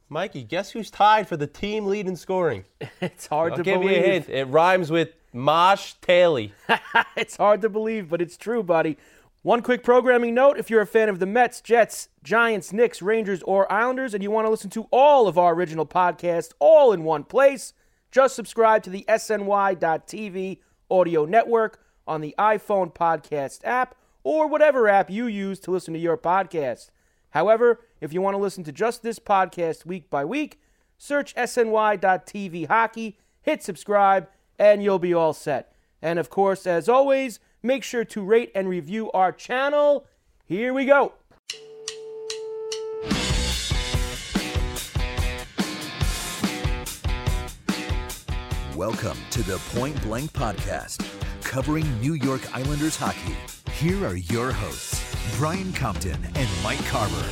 Mikey, guess who's tied for the team lead in scoring? It's hard to I'll believe. give you a hint. It rhymes with Mosh Taylor. It's hard to believe, but it's true, buddy. One quick programming note, if you're a fan of the Mets, Jets, Giants, Knicks, Rangers, or Islanders, and you want to listen to all of our original podcasts all in one place, just subscribe to the SNY.TV audio network on the iPhone podcast app or whatever app you use to listen to your podcast. However, if you want to listen to just this podcast week by week, search SNY.TV hockey, hit subscribe, and you'll be all set. And of course, as always, make sure to rate and review our channel. Here we go. Welcome to the Point Blank Podcast, covering New York Islanders hockey. Here are your hosts, Brian Compton and Mike Carver.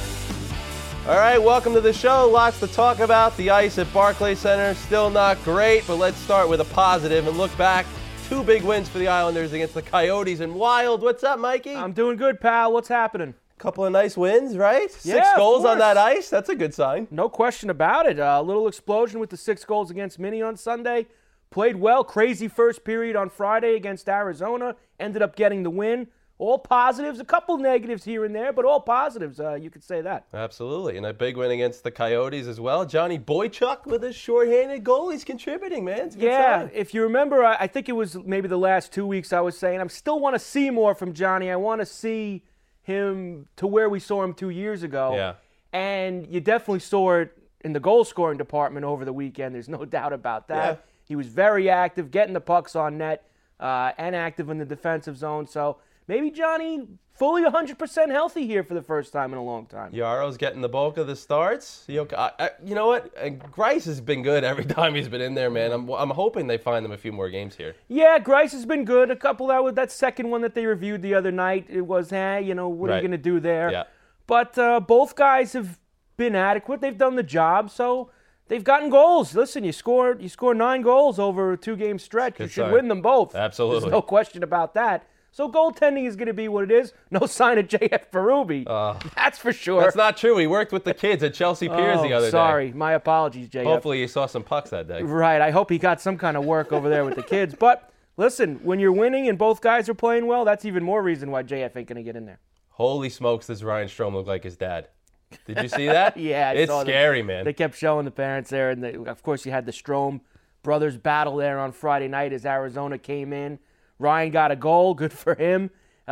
All right, welcome to the show. Lots to talk about. The ice at Barclays Center, still not great, but let's start with a positive and look back. 2 big wins for the Islanders against the Coyotes and Wild. What's up, Mikey? I'm doing good, pal. What's happening? Couple of nice wins, right? Yeah, 6 of goals on course. that ice. That's a good sign. No question about it. A little explosion with the 6 goals against Minnie on Sunday. Played well. Crazy first period on Friday against Arizona. Ended up getting the win. All positives. A couple negatives here and there, but all positives. You could say that. Absolutely. And a big win against the Coyotes as well. Johnny Boychuk with his shorthanded goal. He's contributing, man. It's a good sign. If you remember, I think it was maybe the last 2 weeks I was saying, I still want to see more from Johnny. I want to see him to where we saw him 2 years ago. Yeah. And you definitely saw it in the goal-scoring department over the weekend. There's no doubt about that. Yeah. He was very active, getting the pucks on net, and active in the defensive zone. So maybe Johnny fully 100% healthy here for the first time in a long time. Yaro's getting the bulk of the starts. You know what? Grice has been good every time he's been in there, man. I'm hoping they find him a few more games here. Yeah, Grice has been good. A couple that second one that they reviewed the other night, it was, what are you going to do there? Yeah. But both guys have been adequate. They've done the job, so they've gotten goals. Listen, you score 9 goals over a 2-game stretch. You should sign. win them both. Absolutely. There's no question about that. So goaltending is going to be what it is. No sign of J.F. Berube. That's for sure. That's not true. He worked with the kids at Chelsea Piers the other day. Sorry. My apologies, J.F. Hopefully you saw some pucks that day. Right. I hope he got some kind of work over there with the kids. But listen, when you're winning and both guys are playing well, that's even more reason why J.F. ain't going to get in there. Holy smokes, does Ryan Strome look like his dad? Did you see that? Yeah, I it's saw scary, man. They kept showing the parents there, and of course you had the Strome brothers battle there on Friday night as Arizona came in. Ryan got a goal, good for him.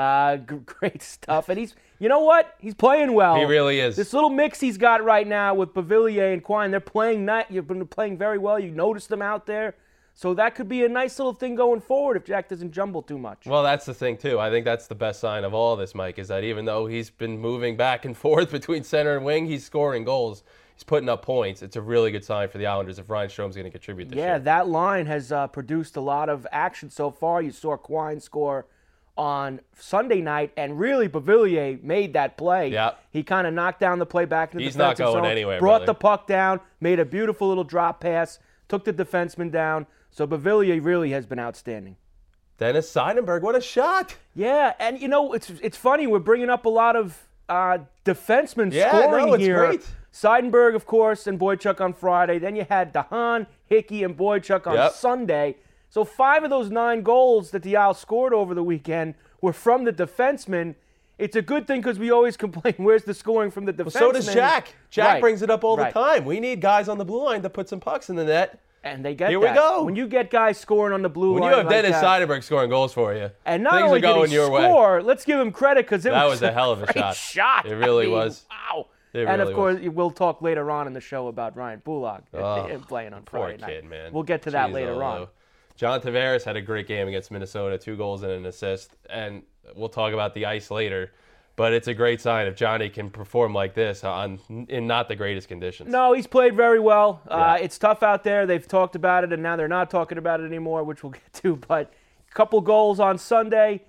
Great stuff, and you know what? He's playing well. He really is. This little mix he's got right now with Beauvillier and Quine, they're playing You've been playing very well. You noticed them out there. So that could be a nice little thing going forward if Jack doesn't jumble too much. Well, that's the thing, too. I think that's the best sign of all this, Mike, is that even though he's been moving back and forth between center and wing, he's scoring goals. He's putting up points. It's a really good sign for the Islanders if Ryan Strome's going to contribute this year. Yeah, that line has produced a lot of action so far. You saw Quine score on Sunday night, and really Beauvillier made that play. Yeah. He kind of knocked down the play back in the He's not defensive going zone, anywhere, brought brother. the puck down, made a beautiful little drop pass, took the defenseman down. So Beauvillier really has been outstanding. Dennis Seidenberg, what a shot. Yeah, and it's funny, we're bringing up a lot of defensemen scoring it's here. great. Seidenberg, of course, and Boychuk on Friday. Then you had DeHaan, Hickey, and Boychuk on Sunday. So 5 of those 9 goals that the Isles scored over the weekend were from the defensemen. It's a good thing because we always complain, where's the scoring from the defensemen? Well, so does Jack. Jack Right. brings it up all the Right. time. We need guys on the blue line to put some pucks in the net. And they get Here that. we go. When you get guys scoring on the blue When line you have like Dennis that, Seidenberg scoring goals for you, and not things only are going did he your way. score, let's give him credit because That was a hell of a great shot. It I really mean, was. Wow. It And really of course, was. we'll talk later on in the show about Ryan Bullock Oh, playing on Poor Friday night. kid, man. We'll get to that Jeez, later oh, on. Lou. John Tavares had a great game against Minnesota, 2 goals and an assist, and we'll talk about the ice later. But it's a great sign if Johnny can perform like this in not the greatest conditions. No, he's played very well. Yeah. It's tough out there. They've talked about it, and now they're not talking about it anymore, which we'll get to. But a couple goals on Sunday.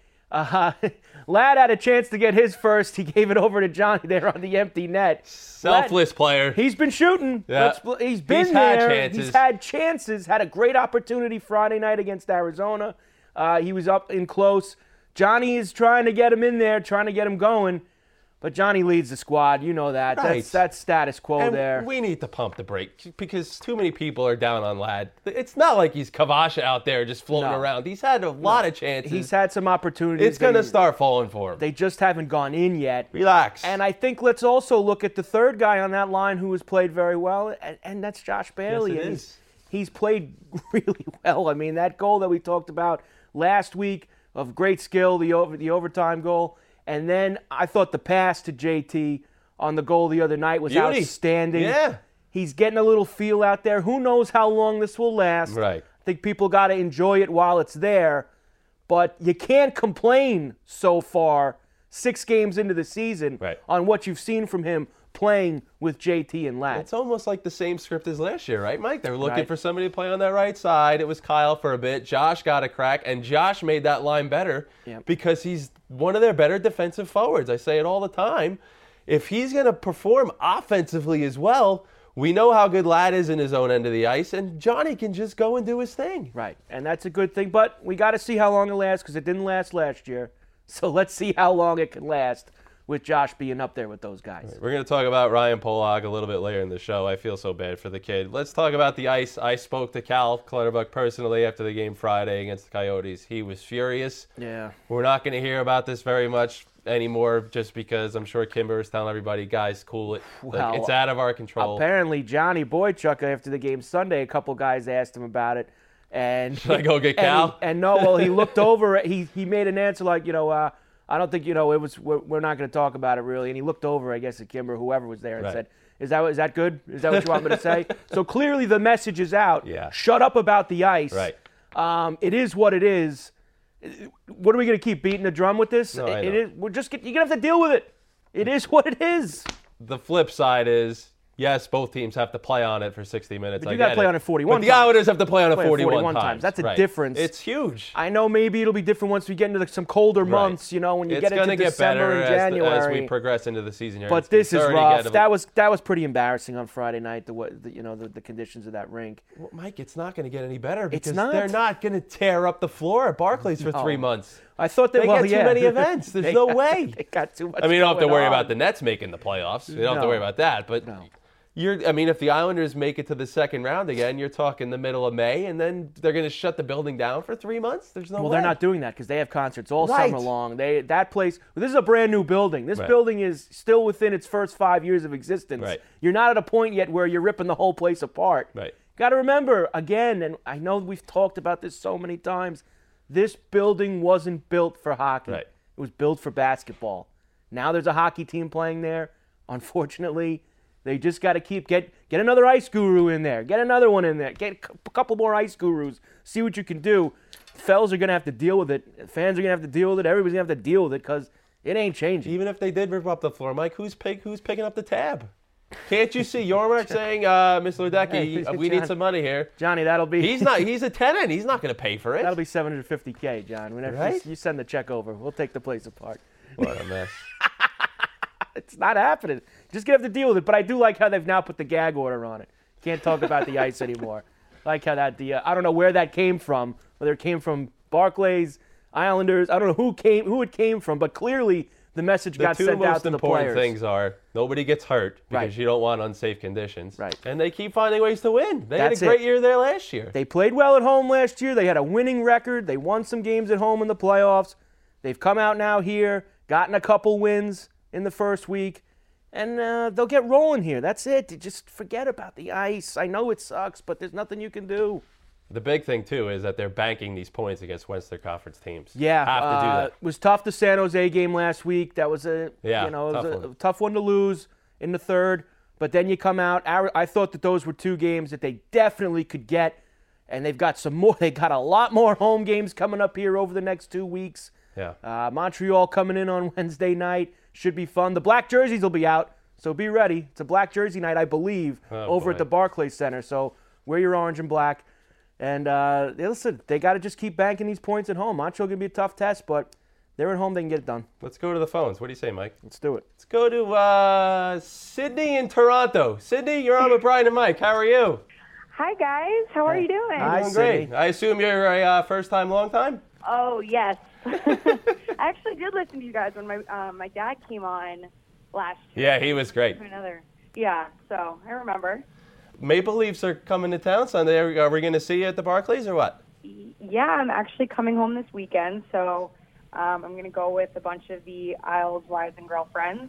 Ladd had a chance to get his first. He gave it over to Johnny there on the empty net. Selfless player. He's been shooting. Yeah. He's been He's had there. chances. He's had chances. Had a great opportunity Friday night against Arizona. He was up in close. Johnny is trying to get him in there, trying to get him going. But Johnny leads the squad. You know that. Right. That's status quo And there. we need to pump the brake because too many people are down on Ladd. It's not like he's Kavasha out there just floating No. around. He's had a lot of chances. He's had some opportunities. It's going to start falling for him. They just haven't gone in yet. Relax. And I think let's also look at the third guy on that line who has played very well, and that's Josh Bailey. Yes, it And is. He's played really well. I mean, that goal that we talked about last week of great skill, the overtime goal, and then I thought the pass to JT on the goal the other night was Beauty. outstanding. Yeah. He's getting a little feel out there. Who knows how long this will last? Right. I think people got to enjoy it while it's there, but you can't complain so far, 6 games into the season, Right. on what you've seen from him playing with JT and Ladd. It's almost like the same script as last year, right, Mike? They were looking Right. for somebody to play on that right side. It was Kyle for a bit. Josh got a crack, and Josh made that line better Yep. because he's one of their better defensive forwards. I say it all the time. If he's going to perform offensively as well, we know how good Ladd is in his own end of the ice, and Johnny can just go and do his thing. Right, and that's a good thing, but we got to see how long it lasts because it didn't last last year. So let's see how long it can last with Josh being up there with those guys. We're going to talk about Ryan Polak a little bit later in the show. I feel so bad for the kid. Let's talk about the ice. I spoke to Cal Clutterbuck personally after the game Friday against the Coyotes. He was furious. Yeah. We're not going to hear about this very much anymore just because I'm sure Kimber is telling everybody, guys, cool it. Well, it's out of our control. Apparently, Johnny Boychuk, after the game Sunday, a couple guys asked him about it. And Should I go get Cal? And no, well, he looked over. He made an answer like, I don't think, it was, we're not going to talk about it really. And he looked over, I guess, at Kimber, whoever was there, and Right. said, is that good? Is that what you want me to say? So clearly the message is out. Yeah. Shut up about the ice. Right. It is what it is. What are we going to keep beating the drum with this? No, I It know. is. You're going to have to deal with it. It is what it is. The flip side is, yes, both teams have to play on it for 60 minutes. But you got gotta to play on it 41 But the times. Islanders have to play on it Play it 41 times. That's a Right. difference. It's huge. I know maybe it'll be different once we get into some colder months, when you It's get into gonna get December better and as January. as we progress into the season here. But It's this is starting to rough. get That was pretty embarrassing on Friday night. The conditions of that rink. Well, Mike, it's not going to get any better because not. they're not going to tear up the floor at Barclays for 3 months. I thought that They get too many events. There's no way. They got too much. I mean, you don't have to going worry on. about the Nets making the playoffs. You don't have to No. worry about that. But No. if the Islanders make it to the second round again, you're talking the middle of May, and then they're going to shut the building down for 3 months? There's no way. Well, they're not doing that because they have concerts all Right. summer long. That place. This is a brand new building. This Right. building is still within its first 5 years of existence. Right. You're not at a point yet where you're ripping the whole place apart. Right. Got to remember again, and I know we've talked about this so many times. This building wasn't built for hockey. Right. It was built for basketball. Now there's a hockey team playing there. Unfortunately, they just got to get another ice guru in there. Get another one in there. Get a couple more ice gurus. See what you can do. Fellas are going to have to deal with it. Fans are going to have to deal with it. Everybody's going to have to deal with it because it ain't changing. Even if they did rip up the floor, Mike, who's picking up the tab? Can't you see Yormark saying, Mr. Ledecky, Hey, we need John. some money here? Johnny, that'll be He's a tenant. He's not going to pay for it. that'll be $750K, John. Whenever Right? you send the check over, we'll take the place apart. What a mess. It's not happening. Just gonna have to deal with it. But I do like how they've now put the gag order on it. Can't talk about the ice anymore. Like how that I don't know where that came from. Whether it came from Barclays, Islanders. I don't know who it came from. But clearly the message The got two sent out most to the important players. things are nobody gets hurt because Right. you don't want unsafe conditions. Right. And they keep finding ways to win. They That's had a great it. year there last year. They played well at home last year. They had a winning record. They won some games at home in the playoffs. They've come out now here, gotten a couple wins in the first week, and they'll get rolling here. That's it. Just forget about the ice. I know it sucks, but there's nothing you can do. The big thing, too, is that they're banking these points against Western Conference teams. Yeah, Have to do that. It was tough the San Jose game last week. That was a tough one to lose in the third. But then you come out. I thought that those were two games that they definitely could get, and they've got some more. They got a lot more home games coming up here over the next 2 weeks. Yeah. Montreal coming in on Wednesday night. Should be fun. The black jerseys will be out, so be ready. It's a black jersey night, I believe, over at boy. the Barclays Center. So wear your orange and black. And listen, they got to just keep banking these points at home. Montreal going to be a tough test, but they're at home. They can get it done. Let's go to the phones. What do you say, Mike? Let's do it. Let's go to Sydney in Toronto. Sydney, you're on with Brian and Mike. How are you? Hi, guys. How are you doing? Hi. Doing great. Sydney. I assume you're a first-time, long-time? Oh, yes. I actually did listen to you guys when my dad came on last year. Yeah, he was great. Yeah, so I remember. Maple Leafs are coming to town Sunday. Are we going to see you at the Barclays or what? Yeah, I'm actually coming home this weekend, so I'm going to go with a bunch of the Isles wives and girlfriends,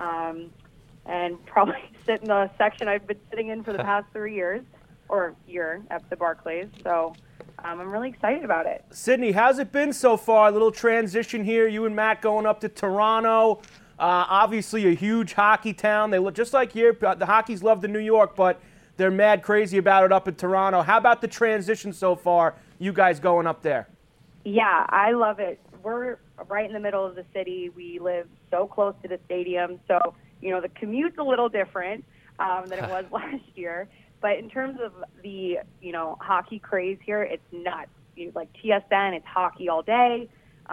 and probably sit in the section I've been sitting in for the past 3 years, or year at the Barclays. So I'm really excited about it. Sydney, how's it been so far? A little transition here. You and Matt going up to Toronto. Obviously a huge hockey town. They look just like here. The Hockey's love the New York, but they're mad crazy about it up in Toronto. How about the transition so far, you guys going up there? Yeah, I love it. We're right in the middle of the city. We live so close to the stadium. So, the commute's a little different than it was last year. But in terms of the, hockey craze here, it's nuts. Like TSN, it's hockey all day.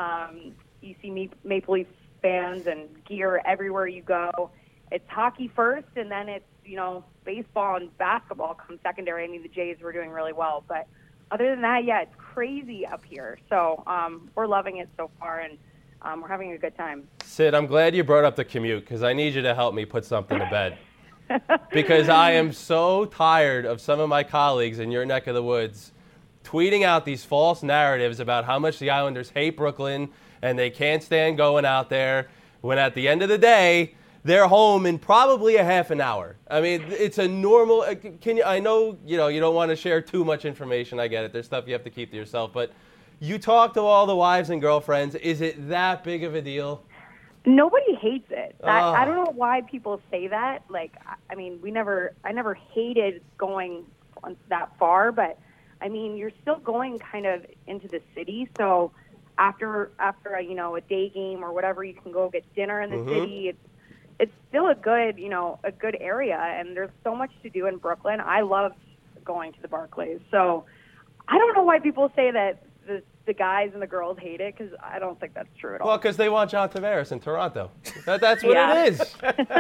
You see Maple Leaf fans and gear everywhere you go. It's hockey first, and then it's, baseball and basketball come secondary. I mean, the Jays were doing really well. But other than that, yeah, it's crazy up here. So we're loving it so far, and we're having a good time. Sid, I'm glad you brought up the commute because I need you to help me put something to bed. Because I am so tired of some of my colleagues in your neck of the woods tweeting out these false narratives about how much the Islanders hate Brooklyn and they can't stand going out there, when at the end of the day, they're home in probably a half an hour. I mean, it's a normal. I know you don't want to share too much information. I get it. There's stuff you have to keep to yourself. But you talk to all the wives and girlfriends. Is it that big of a deal? Nobody hates it. I don't know why people say that. Like, I mean, I never hated going that far, but I mean, you're still going kind of into the city. So after a day game or whatever, you can go get dinner in the city. It's still a good area, and there's so much to do in Brooklyn. I love going to the Barclays. So I don't know why people say that the guys and the girls hate it, because I don't think that's true at all. Well, because they want John Tavares in Toronto. That's what it is.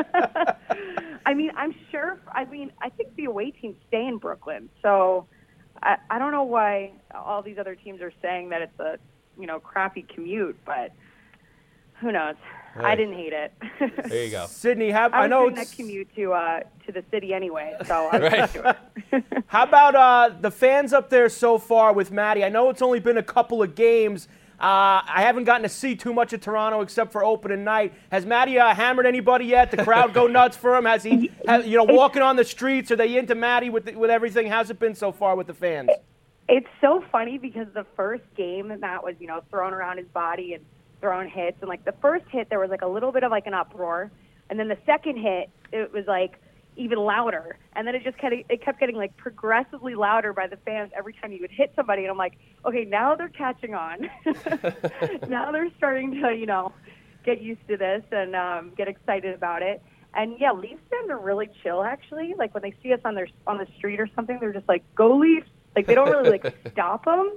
I mean, I'm sure. I think the away teams stay in Brooklyn. So I don't know why all these other teams are saying that it's a crappy commute, but who knows? Right. I didn't hate it. There you go. Sydney, I know it's that commute to the city anyway, so I was used to it. How about the fans up there so far with Maddie? I know it's only been a couple of games. I haven't gotten to see too much of Toronto except for opening night. Has Maddie hammered anybody yet? The crowd go nuts for him? Has he, walking on the streets? Are they into Maddie with everything? How's it been so far with the fans? It's so funny because the first game, Matt was, throwing around his body and throwing hits. And, the first hit, there was, a little bit of, an uproar. And then the second hit, it was, even louder. And then it kept getting, progressively louder by the fans every time you would hit somebody. And I'm like, okay, now they're catching on. Now they're starting to, get used to this and get excited about it. And, yeah, Leafs fans are really chill, actually. When they see us on the street or something, they're just like, go Leafs. They don't really, stop them.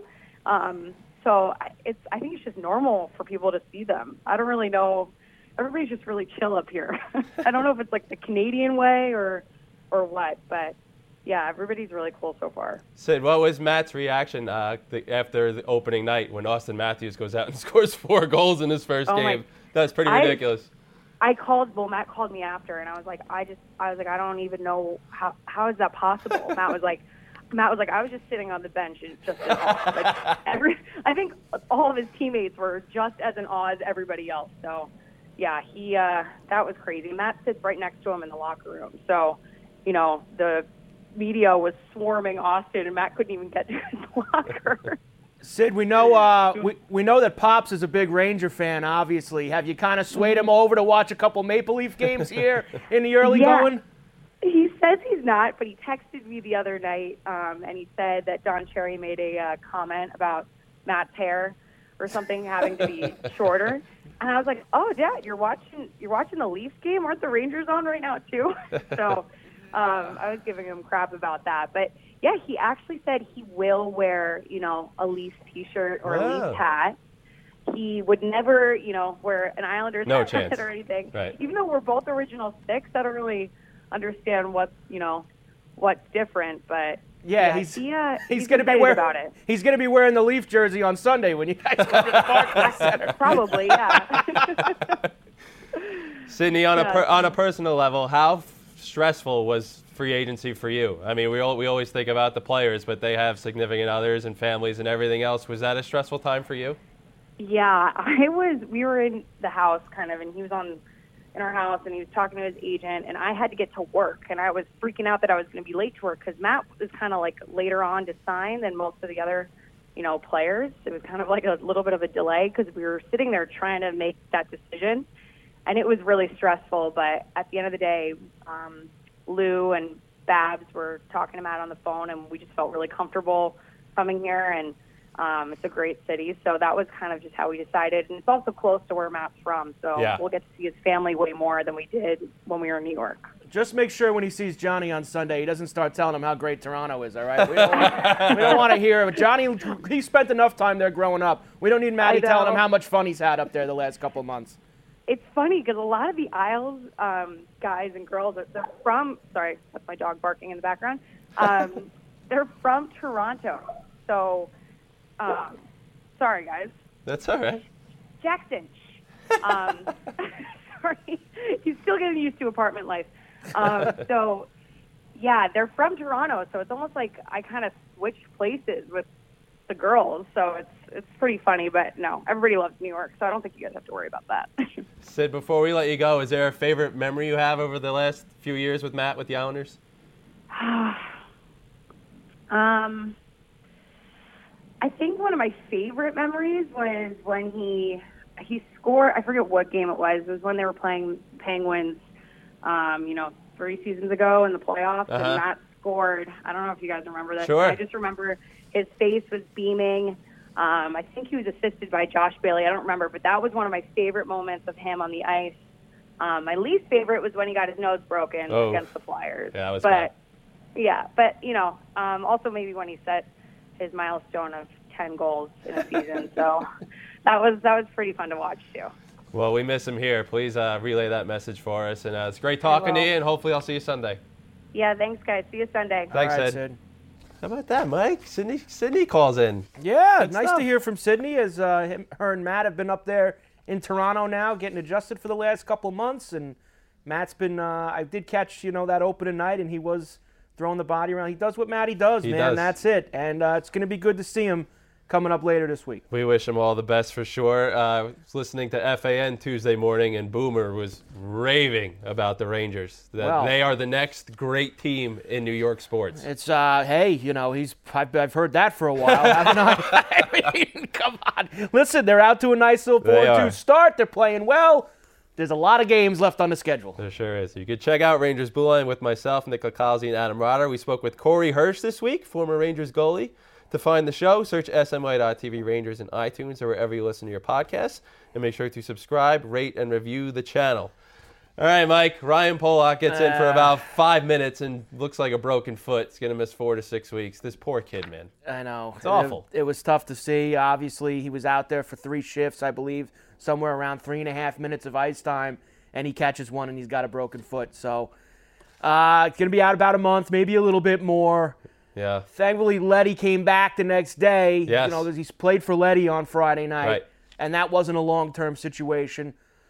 So I think it's just normal for people to see them. I don't really know. Everybody's just really chill up here. I don't know if it's the Canadian way or what, but yeah, everybody's really cool so far. Sid, what was Matt's reaction after the opening night when Austin Matthews goes out and scores 4 goals in his first game? That's pretty ridiculous. Matt called me after, and I was like, I don't even know how is that possible. Matt was like, I was just sitting on the bench and just in awe. I think all of his teammates were just as in awe as everybody else. So, yeah, that was crazy. Matt sits right next to him in the locker room. So, the media was swarming Austin, and Matt couldn't even get to his locker. Sid, we know we know that Pops is a big Ranger fan, obviously. Have you kind of swayed him over to watch a couple Maple Leaf games here in the early going? He says he's not, but he texted me the other night, and he said that Don Cherry made a comment about Matt's hair or something having to be shorter. And I was like, "Oh, Dad, you're watching the Leafs game? Aren't the Rangers on right now too?" So I was giving him crap about that. But yeah, he actually said he will wear, a Leafs T-shirt or a Leafs hat. He would never, wear an Islanders hat or anything. Right. Even though we're both original Six, I don't really understand what's different, but he's going to be wearing about it. He's going to be wearing the Leaf jersey on Sunday when you guys go to the Barclays Center. Probably, yeah. Sydney, on a personal level, how stressful was free agency for you? I mean, we always think about the players, but they have significant others and families and everything else. Was that a stressful time for you? Yeah, we were in the house kind of, and he was in our house, and he was talking to his agent, and I had to get to work, and I was freaking out that I was going to be late to work because Matt was kind of like later on to sign than most of the other, players. It was kind of like a little bit of a delay because we were sitting there trying to make that decision, and it was really stressful. But at the end of the day, Lou and Babs were talking to Matt on the phone, and we just felt really comfortable coming here, and it's a great city, so that was kind of just how we decided. And it's also close to where Matt's from, so we'll get to see his family way more than we did when we were in New York. Just make sure when he sees Johnny on Sunday, he doesn't start telling him how great Toronto is, all right? We don't want to hear it. Johnny, he spent enough time there growing up. We don't need Matty telling him how much fun he's had up there the last couple of months. It's funny because a lot of the Isles guys and girls, they're from – sorry, that's my dog barking in the background. They're from Toronto, so – sorry, guys. That's all right. Jackson. Sorry. He's still getting used to apartment life. So, yeah, they're from Toronto, so it's almost like I kind of switched places with the girls, so it's pretty funny. But, no, everybody loves New York, so I don't think you guys have to worry about that. Sid, before we let you go, is there a favorite memory you have over the last few years with Matt with the Islanders? I think one of my favorite memories was when he scored. I forget what game it was. It was when they were playing Penguins, 3 seasons ago in the playoffs, and Matt scored. I don't know if you guys remember that. Sure. I just remember his face was beaming. I think he was assisted by Josh Bailey. I don't remember, but that was one of my favorite moments of him on the ice. My least favorite was when he got his nose broken against the Flyers. Yeah, that was bad. Also maybe when he set his milestone of 10 goals in a season. So that was pretty fun to watch too. Well, we miss him here. Please relay that message for us. And it's great talking to you, and hopefully I'll see you Sunday. Yeah, thanks, guys. See you Sunday. Thanks, All right, Sid. How about that, Mike? Sydney calls in. Yeah, Good nice stuff. to hear from Sydney, as her and Matt have been up there in Toronto now, getting adjusted for the last couple of months. And Matt's been, I did catch, that opening night, and he was throwing the body around. He does what Matty does, He man. does. That's it. And it's going to be good to see him coming up later this week. We wish him all the best for sure. I was listening to FAN Tuesday morning, and Boomer was raving about the Rangers. That they are the next great team in New York sports. It's, hey, I've heard that for a while, haven't I? I mean, come on. Listen, they're out to a nice little 4-2 start. They're playing well. There's a lot of games left on the schedule. There sure is. You can check out Rangers Blue Line with myself, Nick Lacalzi, and Adam Rotter. We spoke with Corey Hirsch this week, former Rangers goalie. To find the show, search SMY.TV Rangers in iTunes or wherever you listen to your podcasts. And make sure to subscribe, rate, and review the channel. All right, Mike. Ryan Pollock gets in for about 5 minutes and looks like a broken foot. He's going to miss 4 to 6 weeks. This poor kid, man. I know. It's awful. It was tough to see. Obviously, he was out there for 3 shifts, I believe, somewhere around 3.5 minutes of ice time, and he catches one and he's got a broken foot. So it's going to be out about a month, maybe a little bit more. Yeah. Thankfully, Letty came back the next day. Yes. He's played for Letty on Friday night, Right. and that wasn't a long-term situation.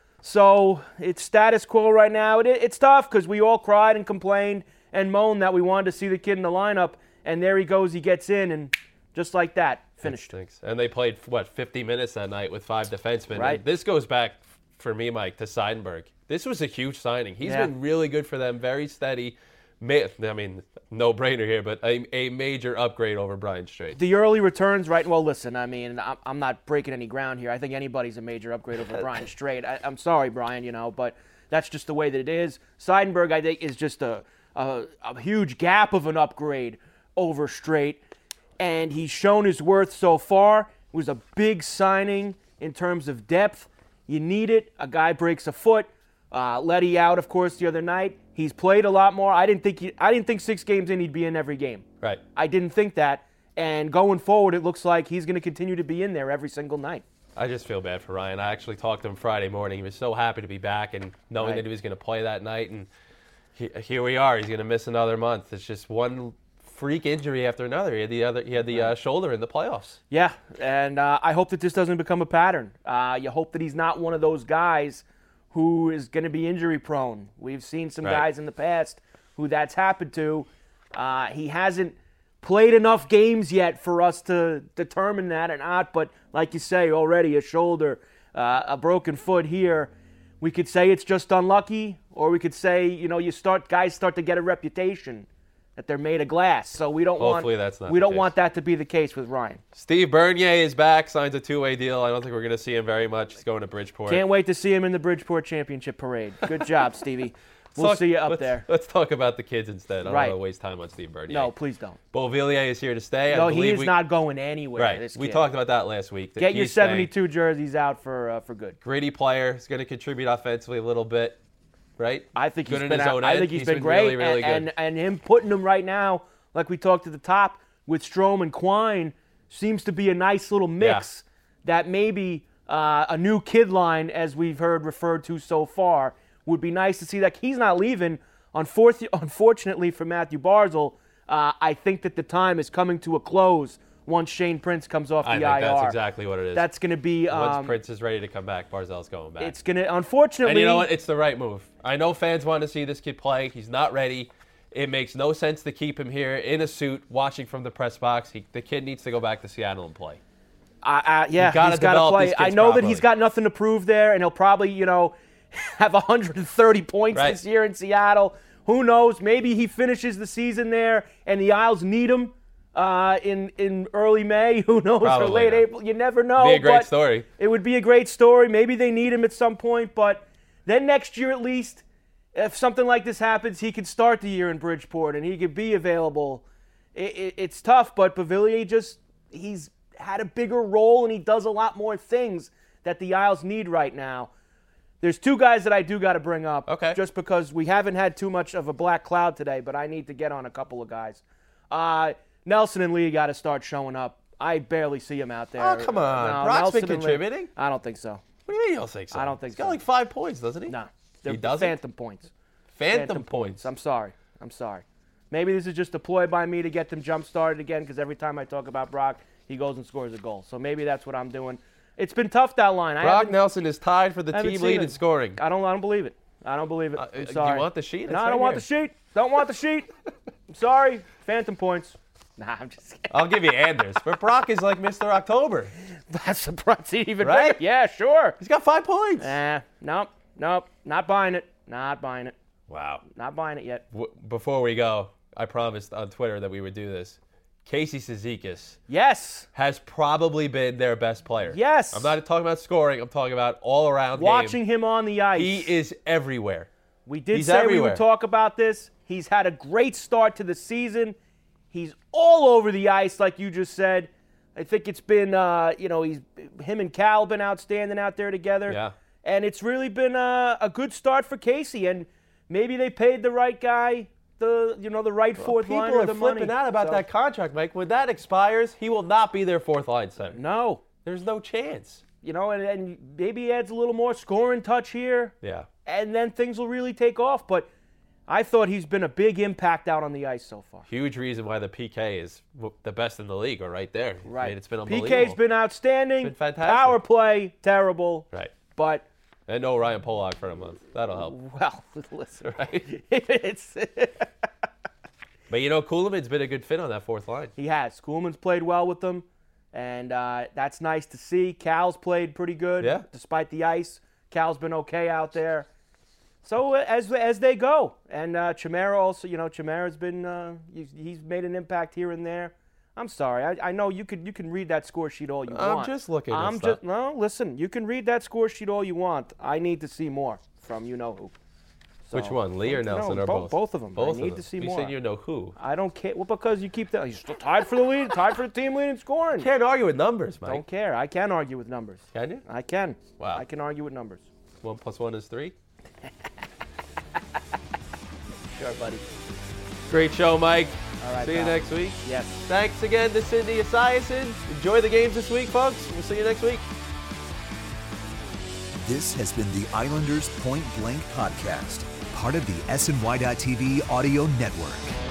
So it's status quo right now. It's tough because we all cried and complained and moaned that we wanted to see the kid in the lineup, and there he goes. He gets in, and just like that, finished. And they played, 50 minutes that night with 5 defensemen. Right. And this goes back, for me, Mike, to Seidenberg. This was a huge signing. He's been really good for them, very steady. No-brainer here, but a major upgrade over Brian Straight. The early returns, right? Well, listen, I'm not breaking any ground here. I think anybody's a major upgrade over Brian Straight. I'm sorry, Brian, but that's just the way that it is. Seidenberg, I think, is just a huge gap of an upgrade over Straight, and he's shown his worth so far. It was a big signing in terms of depth. You need it. A guy breaks a foot. Letty out, of course, the other night. He's played a lot more. I didn't think 6 games in he'd be in every game. Right. I didn't think that. And going forward, it looks like he's going to continue to be in there every single night. I just feel bad for Ryan. I actually talked to him Friday morning. He was so happy to be back and knowing that he was going to play that night. And here we are. He's going to miss another month. It's just one freak injury after another. He had the shoulder in the playoffs. Yeah, and I hope that this doesn't become a pattern. You hope that he's not one of those guys who is going to be injury prone. We've seen some Right. guys in the past who that's happened to. He hasn't played enough games yet for us to determine that or not, but like you say, already a shoulder, a broken foot here. We could say it's just unlucky, or we could say, guys start to get a reputation that they're made of glass. So we don't Hopefully that's not we the don't case. want that to be the case with Ryan. Steve Bernier is back, signs a two-way deal. I don't think we're going to see him very much. He's going to Bridgeport. Can't wait to see him in the Bridgeport Championship Parade. Good job, Stevie. We'll see you up there. Let's talk about the kids instead. I don't Right. want to waste time on Steve Bernier. No, please don't. Beauvillier is here to stay. No, I he believe is not going anywhere. Right. This We kid. talked about that last week. that Get your he's staying. 72 jerseys out for good. Gritty player. He's going to contribute offensively a little bit, right? I think Good he's in been his own I end. think he's been really, great, really and, good. and him putting him right now, like we talked at the top with Strome and Quine, seems to be a nice little mix that maybe a new kid line, as we've heard referred to so far, would be nice to see. That he's not leaving. Unfortunately for Matthew Barzal, I think that the time is coming to a close once Shane Prince comes off the I IR. think that's exactly what it is. That's going to be. Once Prince is ready to come back, Barzal's going back. It's going to, unfortunately. And you know what? It's the right move. I know fans want to see this kid play. He's not ready. It makes no sense to keep him here in a suit watching from the press box. The kid needs to go back to Seattle and play. Yeah, gotta he's got to develop play. these I kids know that properly. he's got nothing to prove there, and he'll probably, have 130 points Right. this year in Seattle. Who knows? Maybe he finishes the season there, and the Isles need him in early May. Who knows? Probably or late not. April. You never know. Be a great but story. It would be a great story. Maybe they need him at some point, but then next year at least, if something like this happens, he could start the year in Bridgeport, and he could be available. It's tough, but Beauvillier he's had a bigger role, and he does a lot more things that the Isles need right now. There's two guys that I do got to bring up, Okay. just because we haven't had too much of a black cloud today, but I need to get on a couple of guys. Nelson and Lee got to start showing up. I barely see him out there. Oh, come on. No, Brock's Nelson been and Lee- contributing. I don't think so. What do you mean you don't think so? I don't think He's got so. like 5 points, doesn't he? No. They're He doesn't? phantom points. Phantom points. I'm sorry. Maybe this is just a ploy by me to get them jump-started again, because every time I talk about Brock, he goes and scores a goal. So maybe that's what I'm doing. It's been tough, that line. Brock Nelson is tied for the haven't team seen lead it. in scoring. I don't believe it. I'm do you sorry. want the sheet? No, It's I right don't want here. the sheet. Don't want the sheet. I'm sorry. Phantom points. Nah, I'm just kidding. I'll give you Anders. But Brock is like Mr. October. That's surprising. Even Right? better. Yeah, sure. He's got 5 points. Nope. Not buying it. Not buying it. Wow. Not buying it yet. Before we go, I promised on Twitter that we would do this. Casey Cizikas Yes. has probably been their best player. Yes. I'm not talking about scoring. I'm talking about all-around Watching game. him on the ice. He is everywhere. We did He's say we everywhere. would talk about this. He's had a great start to the season. He's all over the ice, like you just said. I think it's been, him and Cal have been outstanding out there together. Yeah. And it's really been a good start for Casey. And maybe they paid the right guy, the right fourth People liner are the flipping money. out about So, that contract, Mike. When that expires, he will not be their fourth line center. No. There's no chance. And maybe he adds a little more scoring touch here. Yeah. And then things will really take off. But I thought he's been a big impact out on the ice so far. Huge reason why the PK is the best in the league, or right there. Right. I mean, it's been unbelievable. PK's been outstanding. It's been fantastic. Power play, terrible. Right. But, And no Ryan Pollock for a month. That'll help. well, listen. Right. It's But Kuhlman's been a good fit on that fourth line. he has. Kuhlman's played well with them, and that's nice to see. Cal's played pretty good, Yeah. despite the ice. Cal's been okay out there. So as they go, and Chimera also, Chimera's been he's made an impact here and there. I'm sorry, I know you can read that score sheet all you want. I'm just looking at stuff. Listen, you can read that score sheet all you want. I need to see more from who. So, Which one, Lee or Nelson, or both? Both of them. Both I of need them. to see You more. said you know who. I don't care. Well, because you keep that. He's still tied for the lead, tied for the team lead in scoring. Can't argue with numbers, Mike. Don't care. I can argue with numbers. Can you? I can. Wow. I can argue with numbers. 1 + 1 is 3. Sure, buddy. Great show, Mike. All right, See you pal. next week. Yes. Thanks again to Cindy Esiason. Enjoy the games this week, folks. We'll see you next week. This has been the Islanders Point Blank Podcast, part of the SNY.TV audio network.